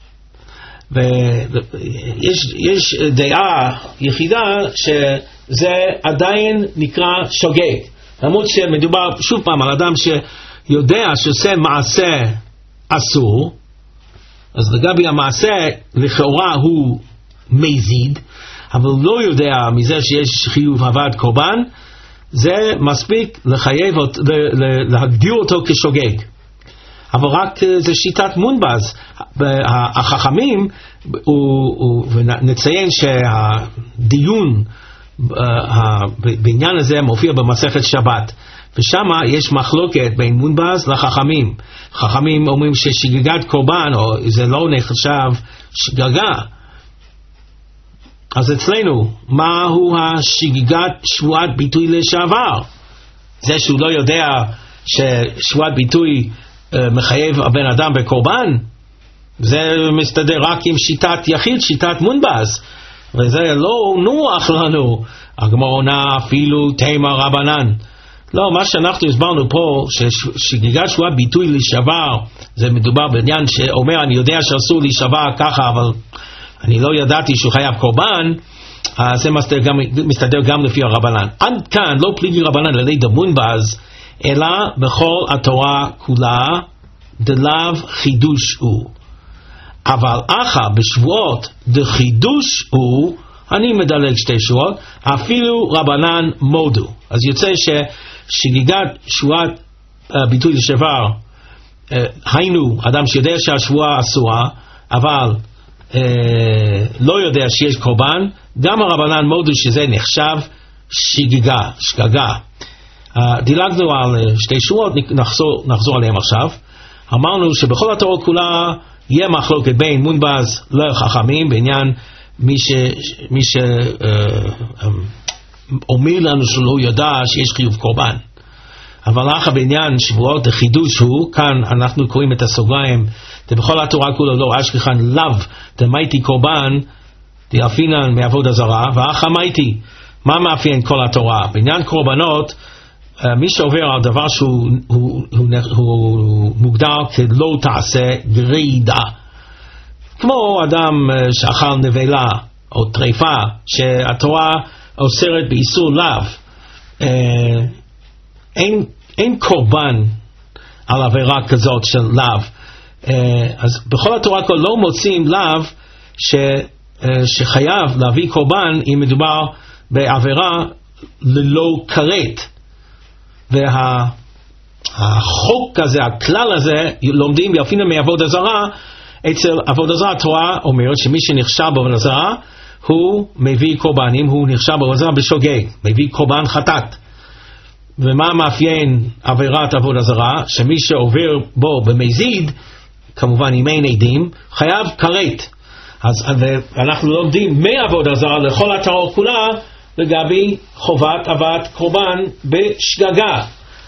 ויש יש דעה יחידה שזה עדיין נקרא שוגג. למרות שמדובר שוב פעם על אדם שיודע שעושה מעשה אסור, אז לגבי המעשה לכאורה הוא מזיד, אבל לא יודע מזה שיש חיוב הבאת קורבן, זה מספיק לחייב אותו, להגדיר אותו כשוגג. אבל רק זה שיטת מונבז. החכמים, ונציין שהדיון בעניין הזה מופיע במסכת שבת, ושם יש מחלוקת בין מונבז לחכמים. חכמים אומרים ששגגת קורבן, או זה לא נחשב שגגה. אז אצלנו, מהו השגגת שבועת ביטוי לשעבר? זה שהוא לא יודע ששבועת ביטוי מחייב הבן אדם בקורבן, זה מסתדר רק עם שיטת יחיד, שיטת מונבז, וזה לא נוח לנו. הגמרא עונה אפילו תימא רבנן. לא, מה שאנחנו הסברנו פה, ששגגת שבועת ביטוי לשעבר, זה מדובר בעניין שאומר, אני יודע שאסור להישבע ככה, אבל אני לא ידעתי שהוא חייב קורבן, אז זה מסתדר גם, מסתדר גם לפי הרבנן. עד כאן לא פליגי רבנן ללידא מונבז, אלא בכל התורה כולה דלאו חידוש הוא. אבל אחר בשבועות דחידוש הוא, אני מדלג שתי שבועות, אפילו רבנן מודו. אז יוצא ששגגת שבועת ביטוי לשעבר, היינו אדם שיודע שהשבועה אסורה, אבל לא יודע שיש קורבן, גם הרבנן מודו שזה נחשב שגגה, שגגה. דילגנו על שתי שורות, נחזור, נחזור עליהם עכשיו. אמרנו שבכל התורה כולה יהיה מחלוקת בין מונבז לחכמים בעניין מי ש... מי ש... אומר לנו שלא ידע שיש חיוב קורבן. אבל אחר בעניין שבועות החידוש הוא, כאן אנחנו קוראים את הסוגריים, ובכל התורה כולה לא אשכחן לאו דמייתי קורבן דאפינן מעבודה זרה, ואחר מייתי. מה מאפיין כל התורה? בעניין קורבנות, מי שעובר על דבר שהוא הוא, הוא, הוא, הוא מוגדר כלא תעשה גרידה, כמו אדם שאכל נבלה או טריפה שהתורה אוסרת באיסור לאו, אה, אין, אין קורבן על עבירה כזאת של לאו. אה, אז בכל התורה כל לא מוצאים לאו ש, אה, שחייב להביא קורבן אם מדובר בעבירה ללא כרת. והחוק הזה, הכלל הזה, לומדים אפילו מעבודה זרה. אצל עבודה זרה התורה אומרת שמי שנחשב בעבודה זרה הוא מביא קורבנים, הוא נחשב בעבודה זרה בשוגג, מביא קורבן חטאת. ומה מאפיין עבירת עבודה זרה? שמי שעובר בו במזיד, כמובן אם אין עדים, חייב כרת. אז אנחנו לומדים מעבודה זרה לכל התורה כולה לגבי חובת הבאת קורבן בשגגה.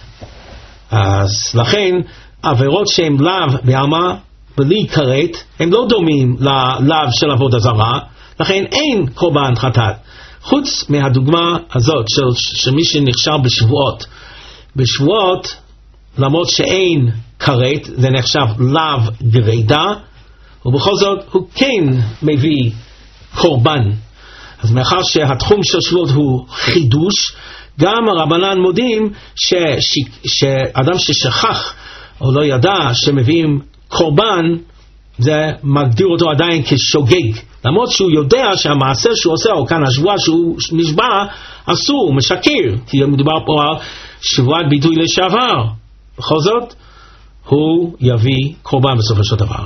אז לכן עבירות שהן לאו בעלמא בלי כרת, הם לא דומים ללאו של עבודה זרה, לכן אין קורבן חטאת. חוץ מהדוגמה הזאת של, של מי שנכשל בשבועות. בשבועות, למרות שאין כרת, זה נחשב לאו גרידא, ובכל זאת הוא כן מביא קורבן. אז מאחר שהתחום של שבועות הוא חידוש, גם הרבנן מודים ש, ש, שאדם ששכח או לא ידע שמביאים קורבן, זה מגדיר אותו עדיין כשוגג, למרות שהוא יודע שהמעשה שהוא עושה, או כאן השבועה שהוא נשבע, אסור, משקר, כי מדובר פה על שבועת ביטוי לשעבר. בכל זאת הוא יביא קורבן בסופו של דבר.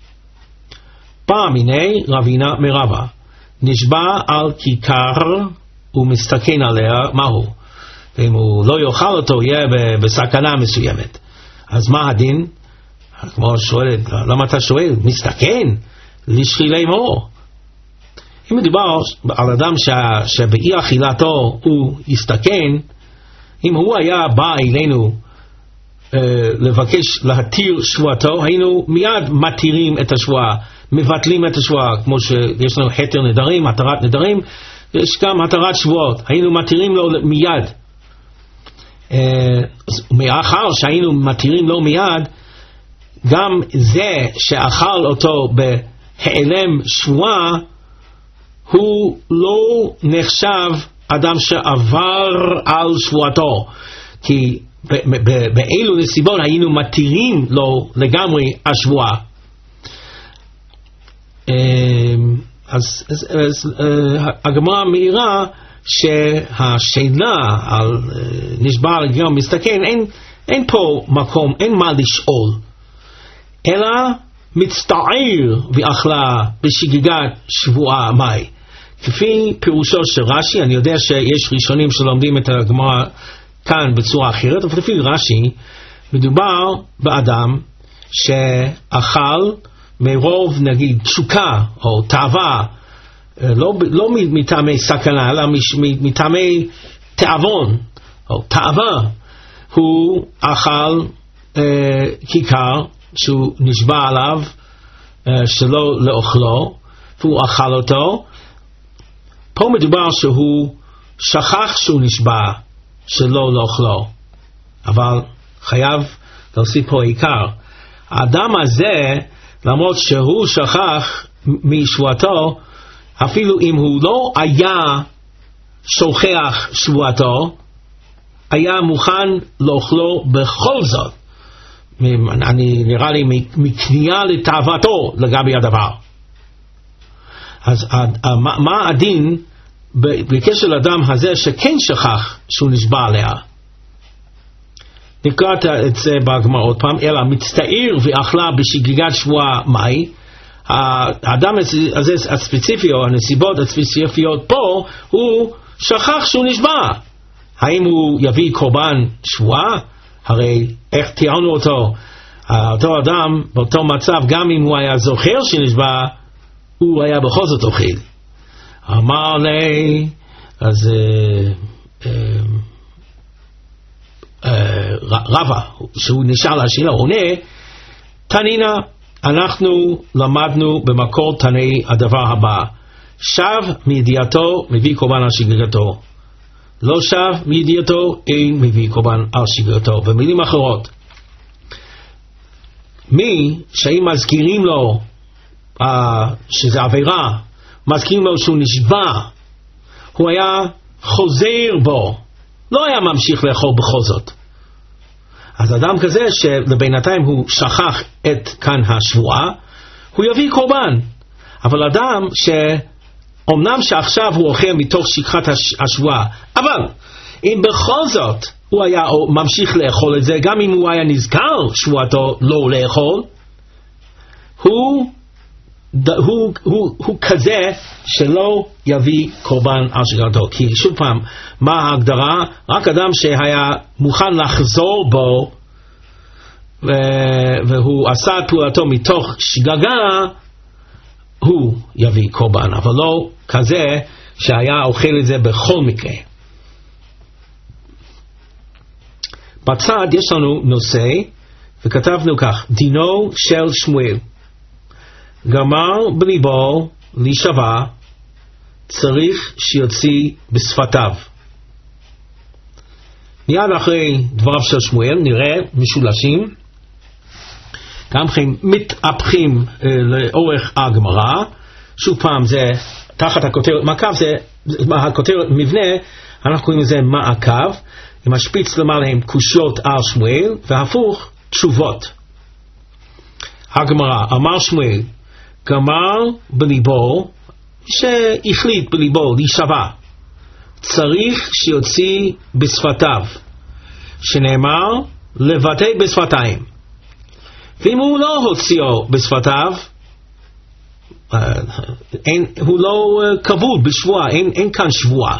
פעם הנה רבינה מרבה נשבע על כיכר ומסתכן עליה, מהו? ואם הוא לא יאכל אותו יהיה בסכנה מסוימת. אז מה הדין? כמו שואלת, למה אתה שואל? מסתכן? לשחילי מור. אם מדובר על אדם ש... שבאי אכילתו הוא יסתכן, אם הוא היה בא אלינו אה, לבקש להתיר שבועתו, היינו מיד מתירים את השבועה, מבטלים את השבועה, כמו שיש לנו התר נדרים, התרת נדרים, יש גם התרת שבועות, היינו מתירים לו מיד. אה, מאחר שהיינו מתירים לו מיד, גם זה שאכל אותו בהיעלם שבועה, הוא לא נחשב אדם שעבר על שבועתו, כי באילו נסיבות היינו מתירים לו לגמרי השבועה. אז, אז, אז הגמרא מעירה שהשאלה על נשבע על גר מסתכן, אין, אין פה מקום, אין מה לשאול, אלא מצטער ואכלה בשגיגת שבועה מאי. כפי פירושו של רש"י, אני יודע שיש ראשונים שלומדים את הגמרא כאן בצורה אחרת, אבל לפי רש"י מדובר באדם שאכל מרוב נגיד תשוקה או תאווה, לא, לא מטעמי סכנה אלא מטעמי תאבון או תאווה, הוא אכל אה, כיכר שהוא נשבע עליו אה, שלא לאוכלו, והוא אכל אותו. פה מדובר שהוא שכח שהוא נשבע שלא לאוכלו, אבל חייב להוסיף פה עיקר. האדם הזה, למרות שהוא שכח משבועתו, אפילו אם הוא לא היה שוכח שבועתו, היה מוכן לאוכלו בכל זאת. אני נראה לי מקנייה לתאוותו לגבי הדבר. אז מה הדין בקשר לאדם הזה שכן שכח שהוא נשבע עליה? נקרא את זה בגמרא עוד פעם, אלא מצטער ואכלה בשגיגת שבועה מאי. האדם הזה הספציפי או הנסיבות הספציפיות פה, הוא שכח שהוא נשבע. האם הוא יביא קורבן שבועה? הרי איך תיארנו אותו? אותו אדם באותו מצב, גם אם הוא היה זוכר שנשבע, הוא היה בכל זאת אוכל. אמר לי, אז אה, אה, רבא, שהוא נשאל השאלה, עונה, תנינה, אנחנו למדנו במקור תני הדבר הבא, שב מידיעתו מביא קורבן על שגגתו, לא שב מידיעתו אין מביא קורבן על שגגתו. במילים אחרות, מי שאם מזכירים לו uh, שזה עבירה, מזכירים לו שהוא נשבע, הוא היה חוזר בו, לא היה ממשיך לאכול בכל זאת. אז אדם כזה שלבינתיים הוא שכח את כאן השבועה, הוא יביא קורבן. אבל אדם שאומנם שעכשיו הוא אוכל מתוך שכחת השבועה, אבל אם בכל זאת הוא היה ממשיך לאכול את זה, גם אם הוא היה נזכר שבועתו לא לאכול, הוא הוא, הוא, הוא כזה שלא יביא קורבן על שגרתו. כי שוב פעם, מה ההגדרה? רק אדם שהיה מוכן לחזור בו והוא עשה את פעולתו מתוך שגגה, הוא יביא קורבן, אבל לא כזה שהיה אוכל את זה בכל מקרה. בצד יש לנו נושא, וכתבנו כך: דינו של שמואל, גמר בליבו להישבע, צריך שיוציא בשפתיו. מיד אחרי דבריו של שמואל נראה משולשים, גם כן מתהפכים אה, לאורך הגמרא. שוב פעם, זה תחת הכותרת מעקב, זה הכותרת מבנה, אנחנו קוראים לזה מעקב, עם השפיץ למעלה עם קושיות על שמואל, והפוך תשובות. הגמרא, אמר שמואל, גמר בליבו, שהחליט בליבו להישבע, צריך שיוציא בשפתיו, שנאמר לבטא בשפתיים. ואם הוא לא הוציאו בשפתיו, אין, הוא לא כבוד בשבועה, אין, אין כאן שבועה.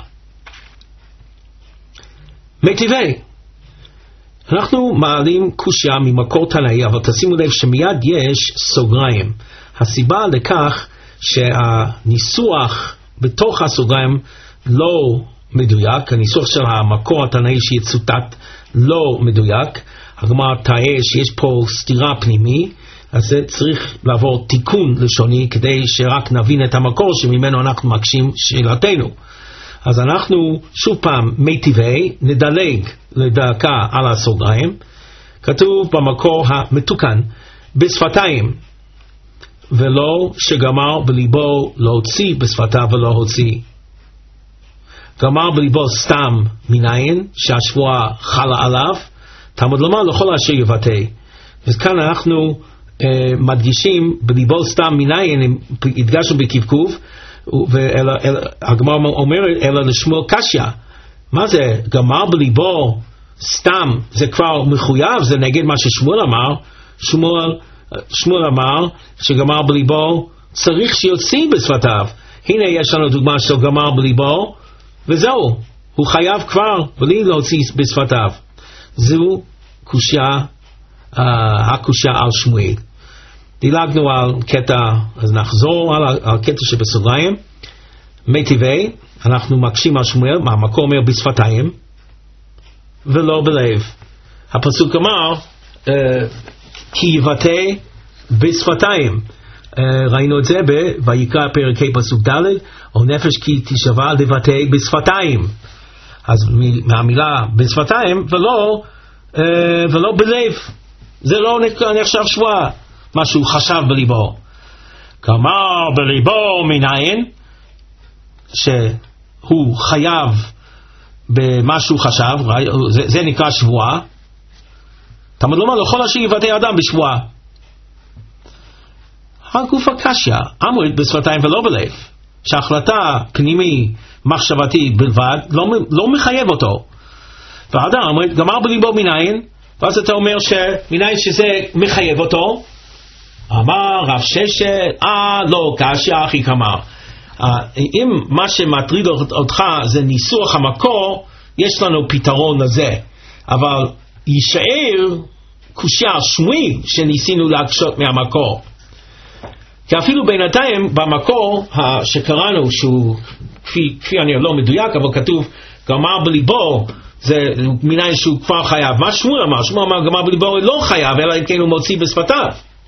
מטיבי, אנחנו מעלים קושיה ממקור תנאי, אבל תשימו לב שמיד יש סוגריים. הסיבה לכך שהניסוח בתוך הסוגריים לא מדויק, הניסוח של המקור התנאי שיצוטט לא מדויק, הגמרא תראה שיש פה סתירה פנימי, אז זה צריך לעבור תיקון לשוני כדי שרק נבין את המקור שממנו אנחנו מקשים שאלתנו. אז אנחנו שוב פעם מטיבי, נדלג לדקה על הסוגריים. כתוב במקור המתוקן בשפתיים, ולא שגמר בליבו להוציא בשפתיו ולא הוציא. גמר בליבו סתם מניין שהשבועה חלה עליו, תלמוד לומר לכל אשר יבטא. וכאן אנחנו uh, מדגישים בליבו סתם מניין, הדגשנו בקבקוב, והגמרא אומרת אלא לשמואל קשיא. מה זה גמר בליבו סתם? זה כבר מחויב, זה נגד מה ששמואל אמר. שמואל, שמואל אמר שגמר בליבו צריך שיוציא בשפתיו. הנה יש לנו דוגמה של גמר בליבו, וזהו, הוא חייב כבר בלי להוציא בשפתיו. זו קושיה, uh, הקושיה על שמואל. דילגנו על קטע, אז נחזור על, על קטע שבסוגריים. מטיבי, אנחנו מקשים על שמואל, מה המקור אומר בשפתיים ולא בלב. הפסוק אמר uh, כי יבטא בשפתיים. uh, ראינו את זה בויקרא פרק ה' פסוק ד', או נפש כי תשבע לבטא בשפתיים. אז מהמילה בשפתיים ולא uh, ולא בלב, זה לא נחשב שבועה, מה שהוא חשב בליבו. גמר בליבו מניין, שהוא חייב במה שהוא חשב, זה, זה נקרא שבועה. תלמוד לומר לכל אשר יבטא אדם בשבועה. הגוף הקשיא אמרת בשפתיים ולא בלב, שהחלטה פנימי מחשבתי בלבד לא, לא מחייב אותו. והאדם אמרת גמר בליבו מניין, ואז אתה אומר שמניין שזה מחייב אותו. אמר רב ששת, אה לא קשיא אחי כמר. אם מה שמטריד אותך זה ניסוח המקור, יש לנו פתרון לזה, אבל יישאר קושיה שמואל שניסינו להקשות מהמקור. כי אפילו בינתיים במקור שקראנו, שהוא כפי, כפי אני לא מדויק, אבל כתוב גמר בליבו, זה מניין שהוא כבר חייב. מה שמואל אמר? שמואל אמר גמר בליבו לא חייב, אלא אם כן הוא מוציא בשפתיו.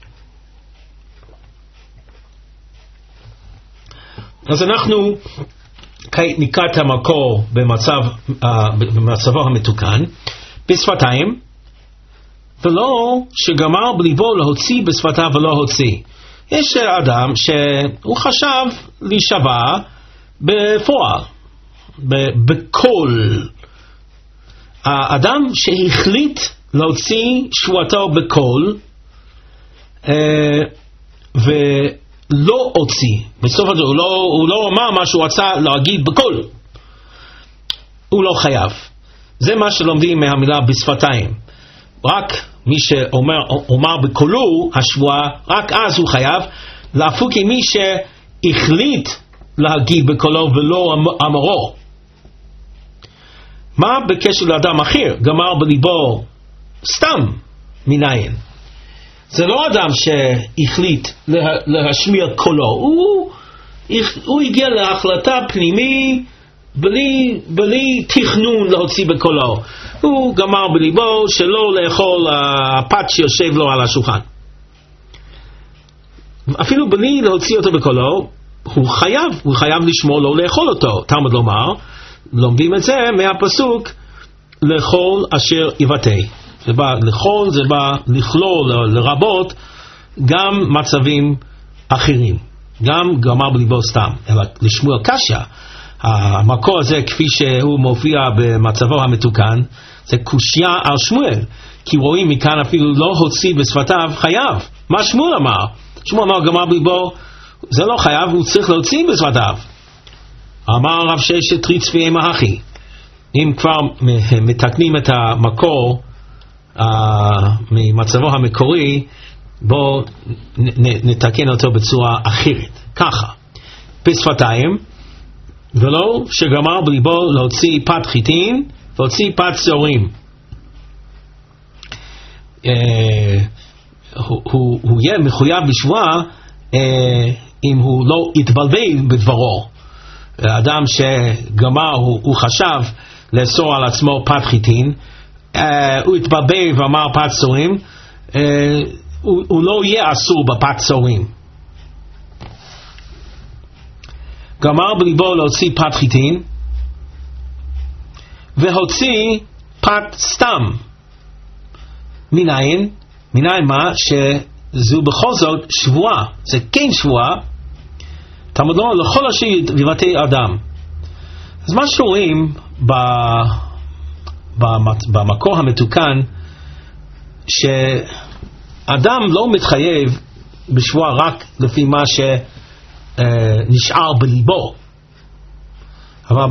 אז אנחנו כעת נקרא את המקור במצב, uh, במצבו המתוקן, בשפתיים, ולא שגמר בליבו להוציא בשפתיו ולא הוציא. יש אדם שהוא חשב להישבע בפועל, בקול. האדם שהחליט להוציא שבועתו בקול, uh, ו... לא הוציא, בסוף הזה הוא לא, הוא לא אמר מה שהוא רצה להגיד בקול, הוא לא חייב. זה מה שלומדים מהמילה בשפתיים. רק מי שאומר אומר בקולו השבועה, רק אז הוא חייב. להפוך עם מי שהחליט להגיד בקולו ולא אמרו. מה בקשר לאדם אחר? גמר בליבו סתם מניין. זה לא אדם שהחליט לה, להשמיע קולו, הוא, הוא הגיע להחלטה פנימי בלי, בלי תכנון להוציא בקולו. הוא גמר בליבו שלא לאכול הפת שיושב לו על השולחן. אפילו בלי להוציא אותו בקולו, הוא חייב, הוא חייב לשמור לא לאכול אותו. תלמוד לומר, לומדים את זה מהפסוק לאכול אשר יבטא. זה בא לאכול, זה בא לכלול, לרבות גם מצבים אחרים. גם גמר בליבו סתם. אלא לשמואל קשיא, המקור הזה כפי שהוא מופיע במצבו המתוקן, זה קושיה על שמואל. כי רואים מכאן אפילו לא הוציא בשפתיו חייב. מה שמואל אמר? שמואל אמר גמר בליבו, זה לא חייב, הוא צריך להוציא בשפתיו. אמר רב ששת רי צבי אמא אחי, אם כבר מתקנים את המקור uh, ממצבו המקורי, בואו נתקן אותו בצורה אחרת. ככה, בשפתיים, ולא שגמר בליבו להוציא פת חיטין והוציא פת שעורים. Uh, הוא, הוא, הוא יהיה מחויב בשבועה uh, אם הוא לא יתבלבל בדברו. אדם שגמר, הוא, הוא חשב לאסור על עצמו פת חיטין, uh, הוא התבלבל ואמר פת שעורים, uh, הוא, הוא לא יהיה אסור בפת שעורים. גמר בליבו להוציא פת חיטין והוציא פת סתם. מניין? מניין מה? שזו בכל זאת שבועה, זה כן שבועה. תלמוד לומר לכל אשר יבטא אדם. אז מה שרואים במקור המתוקן, שאדם לא מתחייב בשבועה רק לפי מה שנשאר בליבו, אבל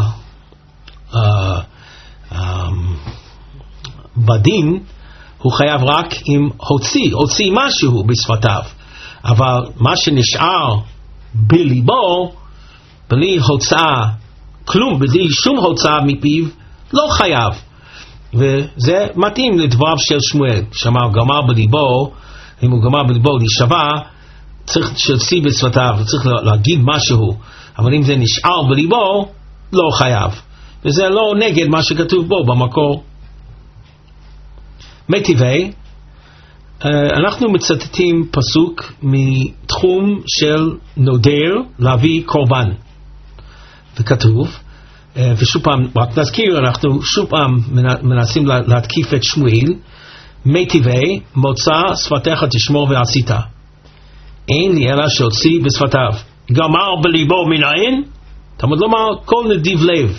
בדין הוא חייב רק אם הוציא, הוציא משהו בשפתיו, אבל מה שנשאר בליבו, בלי הוצאה, כלום, בלי שום הוצאה מפיו, לא חייב. וזה מתאים לדבריו של שמואל, שאמר גמר בליבו, אם הוא גמר בליבו להישבע, צריך שיוציא בשפתיו, צריך להגיד משהו, אבל אם זה נשאר בליבו, לא חייב. וזה לא נגד מה שכתוב בו במקור. מטבעי, אנחנו מצטטים פסוק מתחום של נודר להביא קורבן, וכתוב, ושוב פעם רק נזכיר, אנחנו שוב פעם מנסים להתקיף את שמואל, מטבעי מוצא שפתיך תשמור ועשית, אין לי אלא שהוציא בשפתיו. גמר בליבו מניין? תלמוד לומר כל נדיב לב.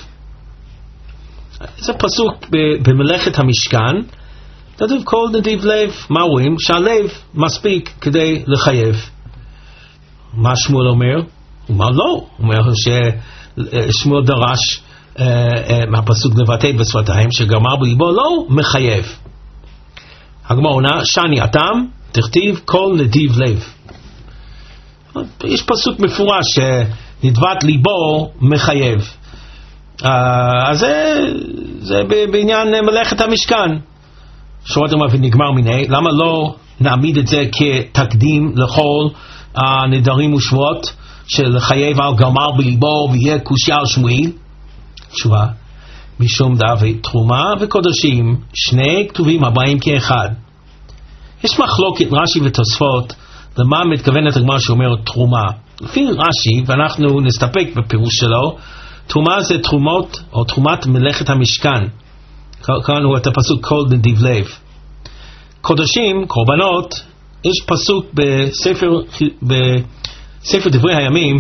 זה פסוק במלאכת המשכן, כתוב כל נדיב לב. מה רואים? שהלב מספיק כדי לחייב. מה שמואל אומר? הוא אומר לא, הוא אומר ששמואל דרש uh, uh, מהפסוק לבטא בשפתיים שגמר בליבו לא מחייב. הגמרא עונה שני הטעם תכתיב כל נדיב לב. יש פסוק מפורש שנדבת ליבו מחייב. uh, אז זה, זה בעניין מלאכת המשכן. שורת אומר ונגמר מיני, למה לא נעמיד את זה כתקדים לכל הנדרים ושבועות של חייב על גמר בליבו ויהיה קושיה על שמואל? תשובה, משום דאבי תרומה וקודשים שני כתובים הבאים כאחד. יש מחלוקת רש"י ותוספות למה מתכוונת הגמרא שאומר תרומה. לפי רש"י, ואנחנו נסתפק בפירוש שלו, תרומה זה תרומות או תרומת מלאכת המשכן. כאן הוא את הפסוק כל נדיב לב. קודשים, קורבנות, יש פסוק בספר, בספר דברי הימים,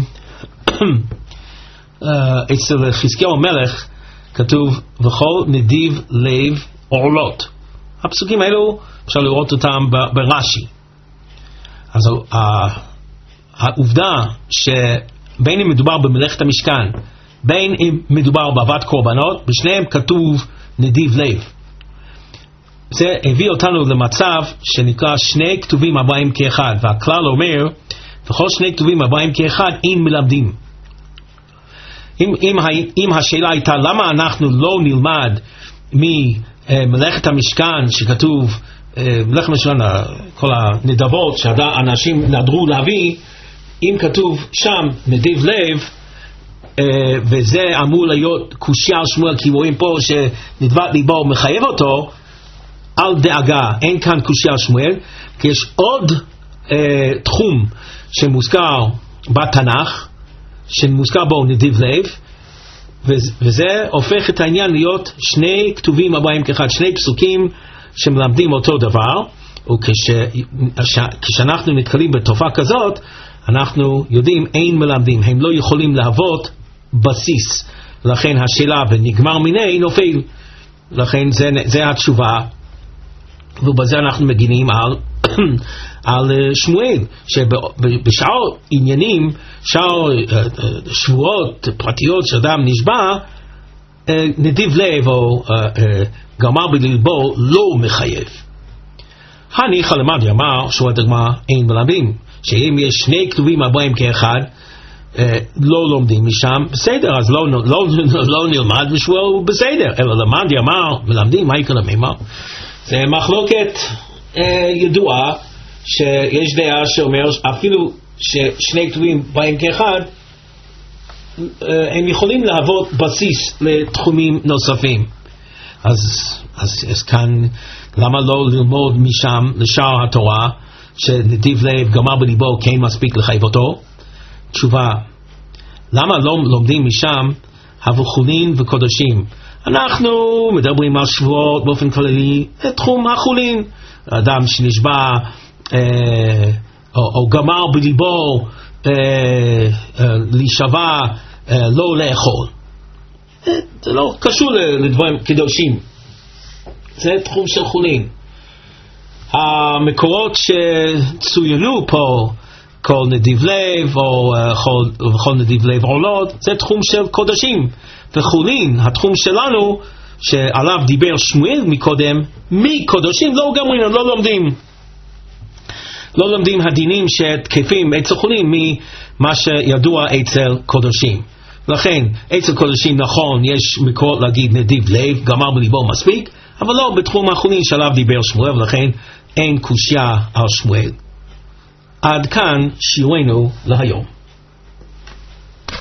אצל חזקיהו המלך, כתוב וכל נדיב לב עורלות. הפסוקים האלו אפשר לראות אותם ברש"י. אז העובדה שבין אם מדובר במלאכת המשכן, בין אם מדובר בעבודת קורבנות, בשניהם כתוב נדיב לב. זה הביא אותנו למצב שנקרא שני כתובים הבאים כאחד, והכלל אומר וכל שני כתובים הבאים כאחד אין מלמדים. אם, אם, אם השאלה הייתה למה אנחנו לא נלמד ממלאכת המשכן שכתוב מלאכת המשכן, כל הנדבות שאנשים נדרו להביא, אם כתוב שם נדיב לב, וזה אמור להיות קושיה על שמואל, כי רואים פה שנדבת ליבו מחייב אותו, אל דאגה, אין כאן קושיה על שמואל, כי יש עוד אה, תחום שמוזכר בתנ"ך, שמוזכר בו נדיב לב, וזה הופך את העניין להיות שני כתובים הבאים כאחד, שני פסוקים שמלמדים אותו דבר, וכשאנחנו נתקלים בתופעה כזאת, אנחנו יודעים אין מלמדים, הם לא יכולים להוות בסיס, לכן השאלה ונגמר מיני נופל, לכן זה, זה התשובה, ובזה אנחנו מגינים על, על שמואל, שבשאר עניינים, שאר שבועות פרטיות שאדם נשבע, נדיב לב או גמר בלבו לא מחייב. הניחא למד אמר שהוא הדגמה אין מלמדים, שאם יש שני כתובים הבאים כאחד, לא לומדים משם, בסדר, אז לא, לא, לא, לא נלמד ושואל בסדר, אלא למד אמר מלמדים, מה יקרה למה? זה מחלוקת אה, ידועה, שיש דעה שאומר אפילו ששני כתובים באים כאחד, אה, הם יכולים להוות בסיס לתחומים נוספים. אז, אז, אז כאן למה לא ללמוד משם לשאר התורה שנדיב לב גמר בליבו כן מספיק לחייב אותו? תשובה, למה לא לומדים משם הבחולין וקודשים? אנחנו מדברים על שבועות באופן כללי, תחום החולין, אדם שנשבע אה, או, או גמר בליבו אה, אה, להישבע אה, לא לאכול, אה, זה לא קשור לדברים קדושים, זה תחום של חולין. המקורות שצוינו פה, כל נדיב לב או כל, כל נדיב לב עולות, זה תחום של קודשים, וחולין, התחום שלנו שעליו דיבר שמואל מקודם, מקודשים לא גמרים, לא לומדים לא לומדים הדינים שתקפים אצל חולין ממה שידוע אצל קודשים. לכן אצל קודשים נכון יש מקורות להגיד נדיב לב גמר בליבו מספיק, אבל לא בתחום החולין שעליו דיבר שמואל, ולכן אין קושיה על שמואל. עד כאן שיעורנו להיום.